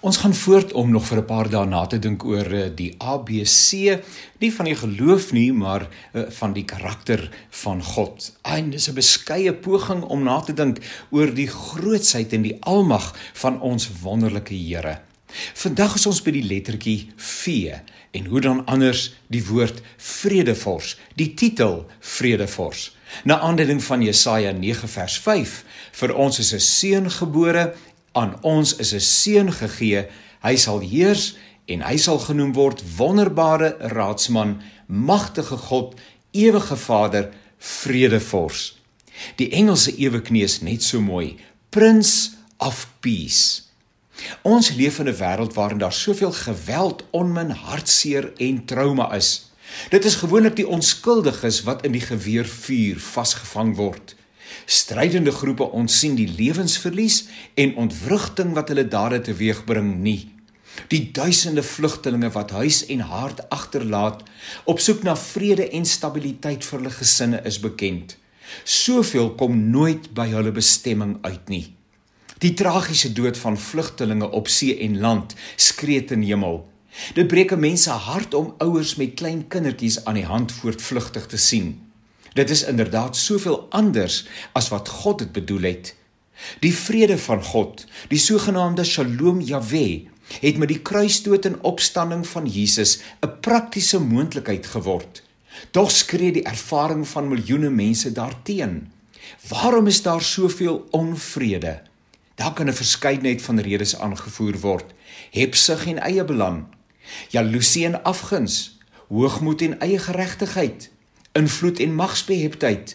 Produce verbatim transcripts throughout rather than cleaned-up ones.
Ons gaan voort om nog vir 'n paar dae na te dink oor die A B C, nie van die geloof nie, maar van die karakter van God. En dis 'n beskeie poging om na te dink oor die grootsheid en die almag van ons wonderlike Here. Vandag is ons by die lettertjie V, en hoe dan anders die woord Vredevors, die titel Vredevors. Na aanleiding van Jesaja nege vers vyf, vir ons is 'n seun gebore, aan ons is 'n seun gegee, hy sal heers en hy sal genoem word wonderbare raadsman, magtige God, ewige Vader, Vredevors. Die Engelse eweknie is net so mooi, Prince of Peace. Ons leef in 'n wêreld waarin daar soveel geweld, onmin, hartseer en trauma is. Dit is gewoonlik die onskuldiges wat in die geweervuur vasgevang word. Strydende groepe ontsien die lewensverlies en ontwrigting wat hulle dade teweegbring nie. Die duisende vlugtelinge wat huis en hart agterlaat, op soek na vrede en stabiliteit vir hulle gesinne is bekend. Soveel kom nooit by hulle bestemming uit nie. Die tragiese dood van vlugtelinge op see en land skree ten hemel. Dit breek 'n mens se hart om ouers met klein kindertjies aan die hand voortvlugtig te sien. Dit is inderdaad soveel anders as wat God dit bedoel het. Die vrede van God, die sogenaamde Shalom Jahweh, het met die kruisdood en opstanding van Jesus 'n praktiese moontlikheid geword. Tog skree die ervaring van miljoene mense daarteen. Waarom is daar soveel onvrede? Daar kan 'n verskeidenheid van redes aangevoer word. Hebsug en eie belang, jaloesie en afguns, hoogmoed en eie geregtigheid, invloed en magsbeheptheid,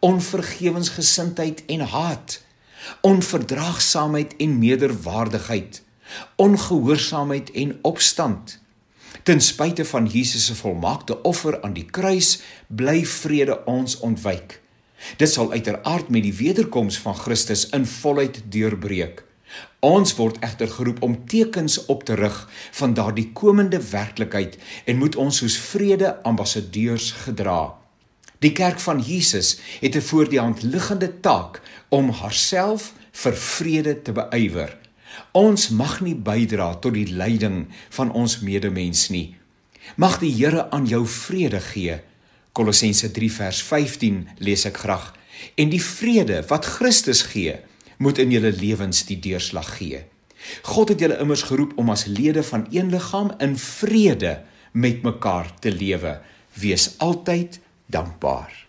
onvergewensgesindheid en haat, onverdraagsaamheid en meerderwaardigheid, ongehoorsaamheid en opstand. Ten spyte van Jesus se volmaakte offer aan die kruis, bly vrede ons ontwyk. Dit sal uiteraard met die wederkoms van Christus in volheid deurbreek. Ons word egter geroep om tekens op te rig van daardie komende werklikheid en moet ons soos vrede ambassadeurs gedra. Die kerk van Jesus het 'n voor die hand liggende taak om haarself vir vrede te beywer. Ons mag nie bydra tot die lyding van ons medemens nie. Mag die Here aan jou vrede gee. Kolossense drie vers vyftien lees ek graag. En die vrede wat Christus gee, moet in julle lewens die deurslag gee. God het julle immers geroep om as lede van een liggaam in vrede met mekaar te lewe. Wees altyd dankbaar.